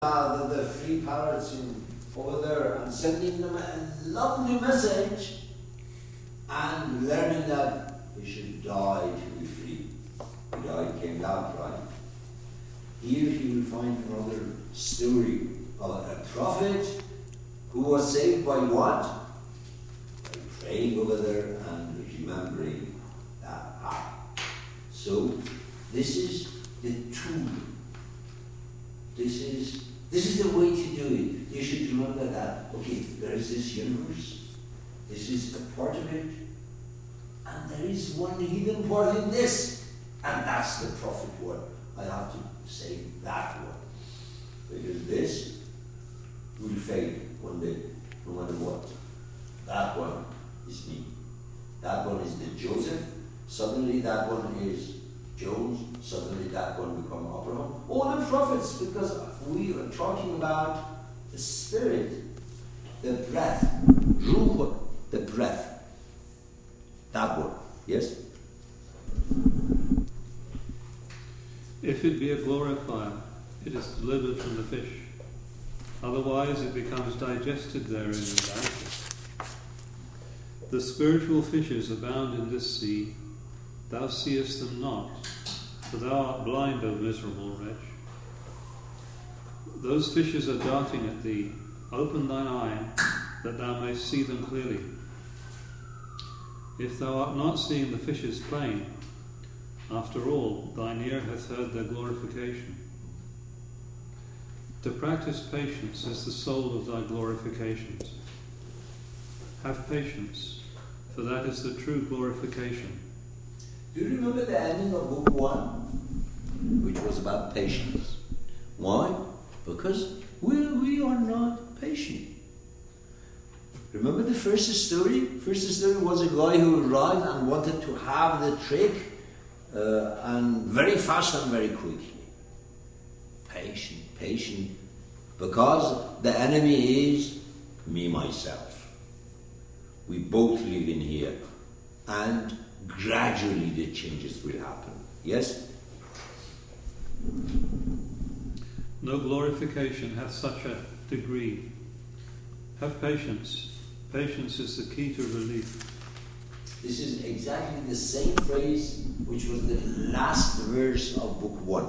the free parrots over there and sending them a lovely message and learning that they should die to be free. He died, came out right. Here you will find another story of a prophet who was saved by what? By praying over there and remembering that. So this is the tool. This is the way to do it. You should remember that, okay, there is this universe, this is a part of it, and there is one hidden part in this, and that's the prophet one. I have to say that one. Because this will fade one day, no matter what. That one is me. That one is the Joseph. Suddenly that one is Jones. Suddenly that one become Abraham. All the prophets, because we are talking about the spirit, the breath, ruach, the breath. That one, yes? If it be a glorifier, it is delivered from the fish. Otherwise it becomes digested therein and vanishes. The spiritual fishes abound in this sea. Thou seest them not, for thou art blind, O miserable wretch. Those fishes are darting at thee. Open thine eye, that thou mayst see them clearly. If thou art not seeing the fishes plain, after all, thine ear hath heard their glorification. To practice patience is the soul of thy glorifications. Have patience, for that is the true glorification. Do you remember the ending of Book 1? Which was about patience. Why? Because we are not patient. Remember the first story? First story was a guy who arrived and wanted to have the trick and very fast and very quickly. Patient. Because the enemy is me, myself. We both live in here. And gradually the changes will happen. Yes? No glorification hath such a degree. Have patience. Patience is the key to relief. This is exactly the same phrase which was the last verse of Book 1.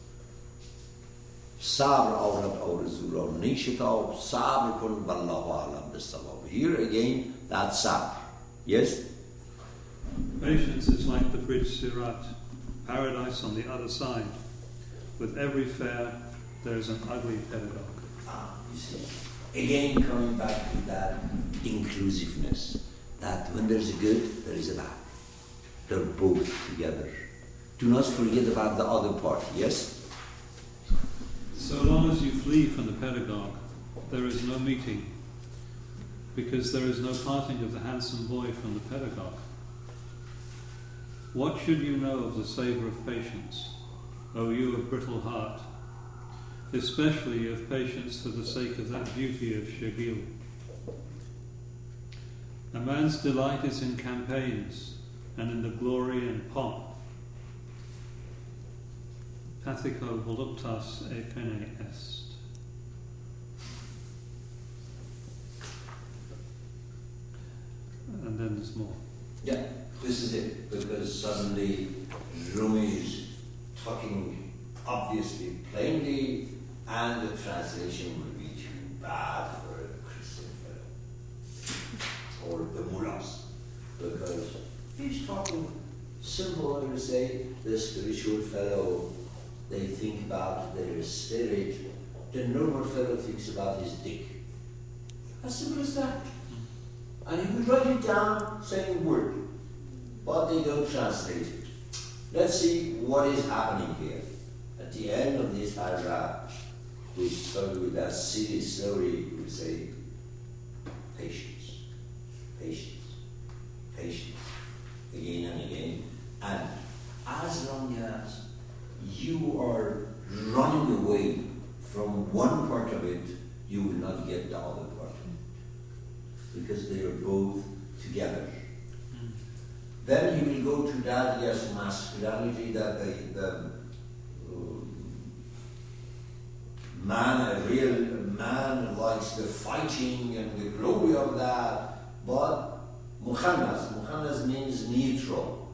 Sabr awrat awrazura nishita sabr kun wallahu alam bisawab. Here again, that's sabr. Yes? Patience is like the bridge Sirat, paradise on the other side. With every fair, there is an ugly pedagogue. You see. Again, coming back to that inclusiveness, that when there's a good, there is a bad. They're both together. Do not forget about the other part, yes? So long as you flee from the pedagogue, there is no meeting, because there is no parting of the handsome boy from the pedagogue. What should you know of the savour of patience, O you of brittle heart, especially of patience for the sake of that beauty of Shagil? A man's delight is in campaigns and in the glory and pomp. Pathico voluptas epene est. And then there's more. Yeah, this is it, because suddenly Rumi is talking obviously plainly, and the translation will be too bad for a Christian fellow or the mullahs, because he's talking simple. I would say the spiritual fellow, they think about their spirit. The normal fellow thinks about his dick. As simple as that. And he would write it down saying word, but they don't translate it. Let's see what is happening here. At the end of this paragraph, we start with that silly story. We say, patience, again and again. And as long as you are running away from one part of it, you will not get the other part of it, because they are both together. Then he will go to that, yes, masculinity, that the a real man likes the fighting and the glory of that, but Mukhannas means neutral.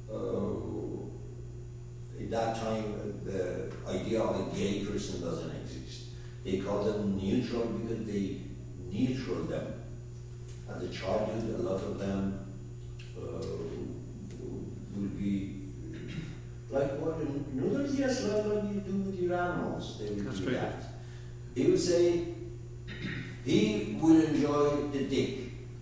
At that time, the idea of a gay person doesn't exist. They call them neutral because they neutral them. At the childhood, a lot of them will be like what noodles, yes, like what you do with your animals. They will do that. He will say, he will enjoy the dick.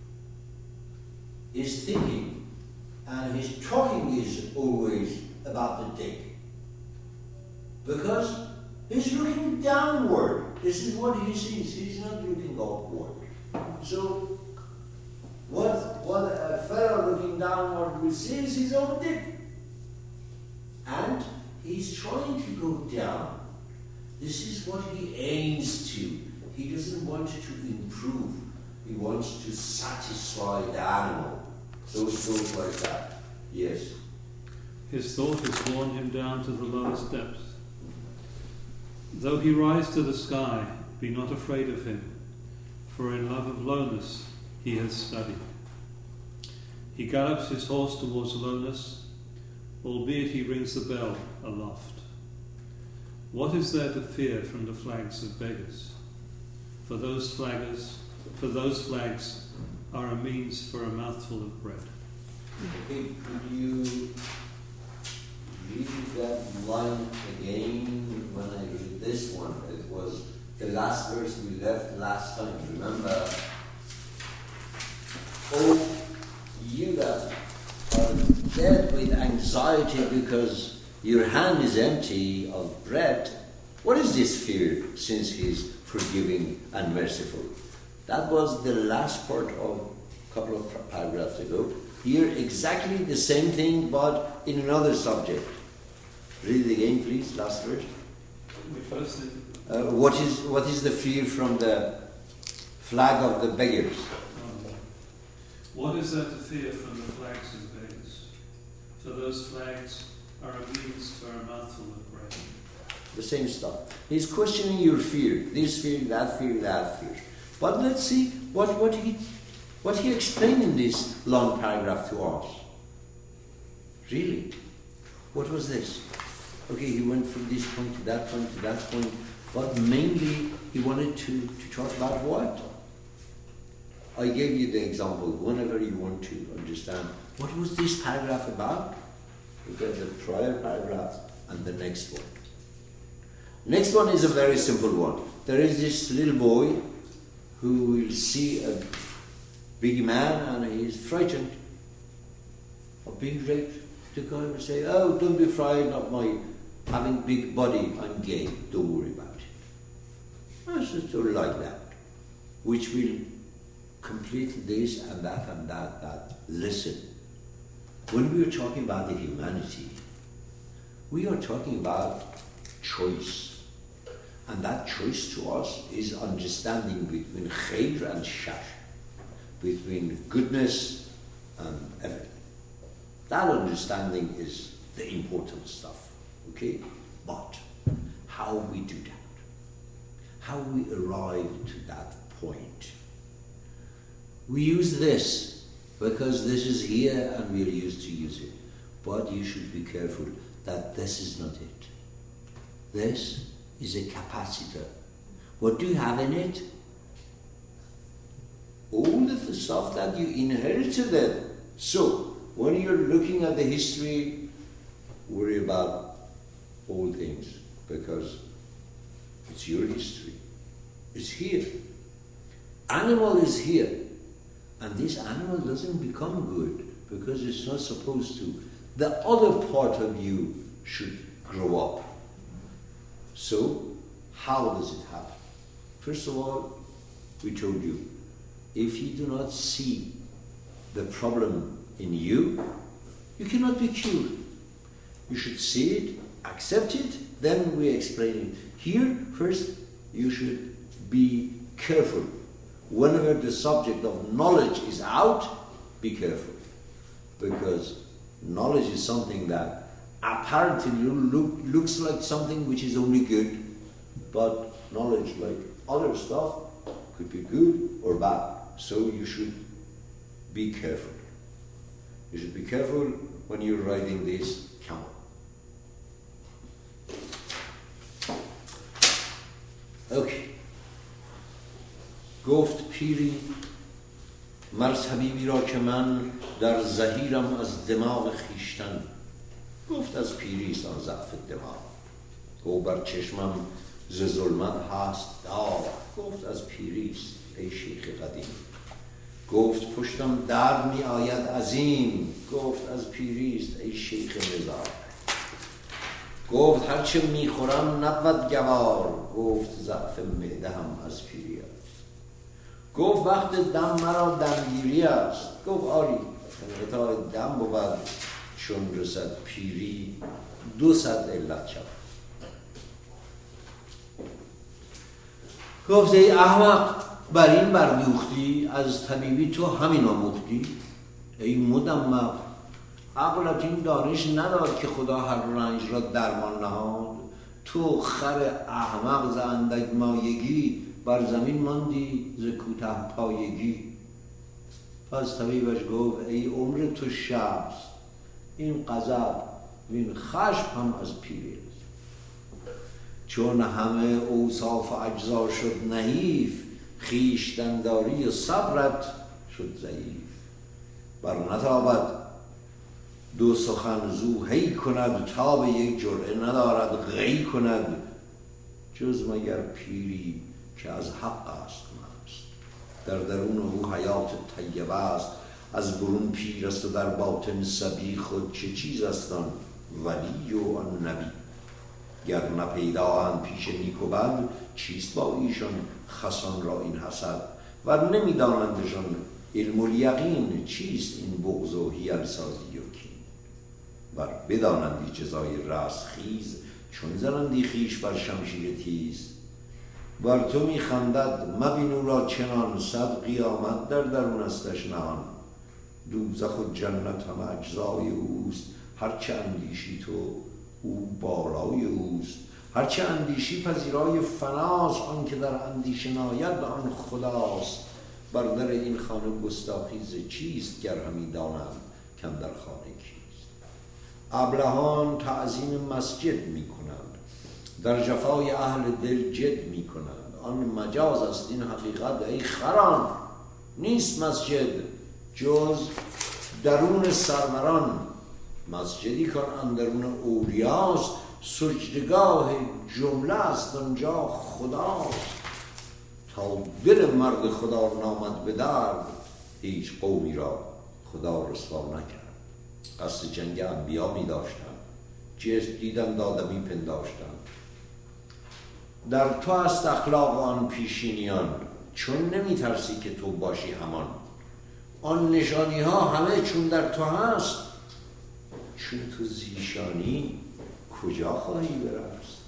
His thinking and his talking is always about the dick. Because he's looking downward. This is what he sees. He's not looking upward. So, what a fellow looking downward will see is his own dick. And he's trying to go down. This is what he aims to. He doesn't want to improve. He wants to satisfy the animal. So it goes like that. Yes. His thought has worn him down to the lowest depths. Though he rise to the sky, be not afraid of him, for in love of lowness he has studied. He gallops his horse towards lowness, albeit he rings the bell aloft. What is there to fear from the flags of beggars? For those flags are a means for a mouthful of bread. Okay, could you read that line again when I read this one? It was the last verse we left last time, remember? Oh, you that are dead with anxiety because your hand is empty of bread, what is this fear, since he is forgiving and merciful? That was the last part of a couple of paragraphs ago. Here, exactly the same thing, but in another subject. Read it again, please, last verse. What is the fear from the flag of the beggars? What is there to fear from the flags of beggars? For those flags are a means for a mouthful of bread. The same stuff. He's questioning your fear. This fear, that fear, that fear. But let's see what he explained in this long paragraph to us. Really? What was this? Okay, he went from this point to that point to that point, but mainly he wanted to talk about what? I gave you the example. Whenever you want to understand, what was this paragraph about? Look at the prior paragraph and the next one. Next one is a very simple one. There is this little boy who will see a big man and he is frightened of being raped. The guy will say, oh, don't be frightened of my having big body, I'm gay, don't worry about it. It's just sort of like that, which will complete this and that. Listen, when we are talking about the humanity, we are talking about choice. And that choice to us is understanding between khair and shar, between goodness and everything. That understanding is the important stuff, okay? But how we do that, how we arrive to that point. We use this because this is here and we are used to use it. But you should be careful that this is not it. This is a capacitor. What do you have in it? All of the stuff that you inherited. So, when you're looking at the history, worry about all things, because it's your history. It's here. Animal is here. And this animal doesn't become good because it's not supposed to. The other part of you should grow up. So, how does it happen? First of all, we told you, if you do not see the problem in you, you cannot be cured. You should see it, accept it, then we explain it. Here, first, you should be careful. Whenever the subject of knowledge is out, be careful. Because knowledge is something that apparently looks like something which is only good, but knowledge like other stuff could be good or bad. So you should be careful. You should be careful when you're riding this camel. Okay. گفت پیری مر طبیبی را که من در زحیرم از دماغ خیشتن. گفت از پیری است آن ضعف دماغ. گفت بر چشمم ز ظلمت هست داغ. گفت از پیری است ای شیخ قدیم. گفت پشتم درد می آید عظیم. گفت از پیری است ای شیخ نزار. گفت هرچه می خورم نبود گوار. گفت ضعف معده هم از پیری است. گفت وقت دم مرا دمگیری است. گفت آری انقطاع دم بود چون رسد پیری 200 علت شود. گفت ای احمق بر این بردوختی از طبیبی تو همین آموختی. ای مدمق عقلت این دانش نداد که خدا هر رنج را درمان نهاد. تو خر احمق ز اندک مایگی بر زمین ماندی ز کوته پایگی. پس طبیبش گفت ای عمر تو شبست این غضب وین خشم هم از پیری است. چون همه اوصاف اجزا شد نحیف خویشتنداری و صبرت شد ضعیف. بر نتابد دو سخن زو هی کند تا به یک جرعه ندارد غی کند. جز مگر پیری که از حق است مست در درون او حیات طیبه است. از برون پیر است و در باطن صبی. خود چه چیز است آن ولی و آن نبی. گر نپیدااند پیش نیک و بد چیست با ایشان خسان را این حسد. ور نمیدانندشان علم الیقین چیست این بغض و حیل سازی و کین. ور بدانندی جزای رستخیز چون زنندی خویش بر شمشیر تیز. بر تو میخندد مبین او را چنان صد قیامت در درونستش نهان. دوزخ و جنت هم اجزای اوست هرچه اندیشی تو او بالای اوست. هرچه اندیشی پذیرای فناست آن که در اندیشه ناید آن خداست. بر در این خانه گستاخی ز چیست گر همی دانند کاندر خانه کیست. ابلهان تعظیم مسجد می کنند در جفای اهل دل جد می کنند. آن مجاز است این حقیقت ای خران. نیست مسجد جز درون سروران. مسجدی کن اندرون اولیاست سجدگاه جمله است آنجا خداست. تا دل مرد خدا نامد به درد هیچ قومی را خدا رسوا نکرد. قصد جنگ انبیا می داشتن جسم دیدن دادمی پنداشتن. در تو است اخلاق آن پیشینیان چون نمی ترسی که تو باشی همان. آن نشانی ها همه چون در تو هست چون تو زیشانی کجا خواهی برست.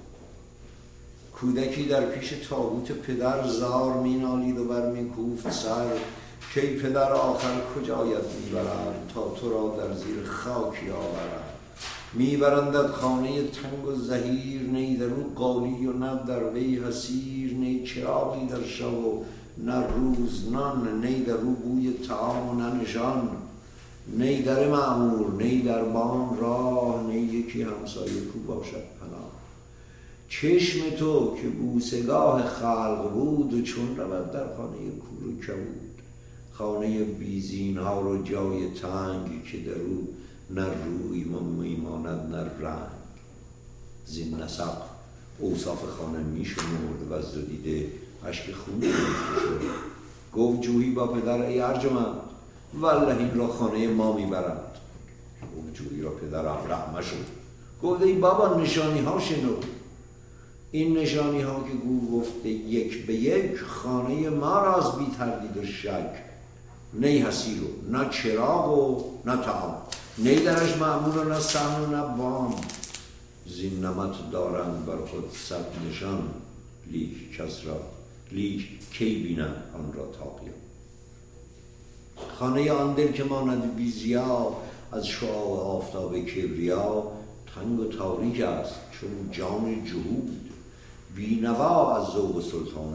کودکی در پیش تابوت پدر زار می نالید و بر می کوفت سر. کی پدر آخر کجایت می برد تا تو را در زیر خاکی آورد. می برندت خانه تنگ و زهیر نی در او قالی و نه در وی حسیر. نی چراغی در شب و نه روز نان. نی در او بوی طعام و نه نشان. نی در معمور نی در بام راه. نی یکی همسایه کو باشد پناه. چشم تو که بوسگاه خلق بود چون رود در خانه کور و کبود. خانه بیزین ها رو جای تنگ که در او نه روی میماند نه رنگ. زین نسق اوصاف خانه می شمرد و از دو دیده اشک خون می فشرد. گفت جویی با پدر ای ارجمند والله این را خانه ما می برند. گفت جویی را پدر ابله مشد. گفت ای بابا نشانی ها شنو. این نشانی ها که گفته یک به یک خانه ما راست بی تردید و شک. نه حسیر و نه چراغ و نه طعام. نه درش معمول و نه صحن و نه بام. زین نمط دارند بر خود صد نشان. لیک کس را لیک کی بینند آن را تا قیام. خانه آن دل که ماند بی ضیا از شعاع آفتاب کبریا. تنگ و تاریک است چون جام جهود بینوا از ذوق سلطان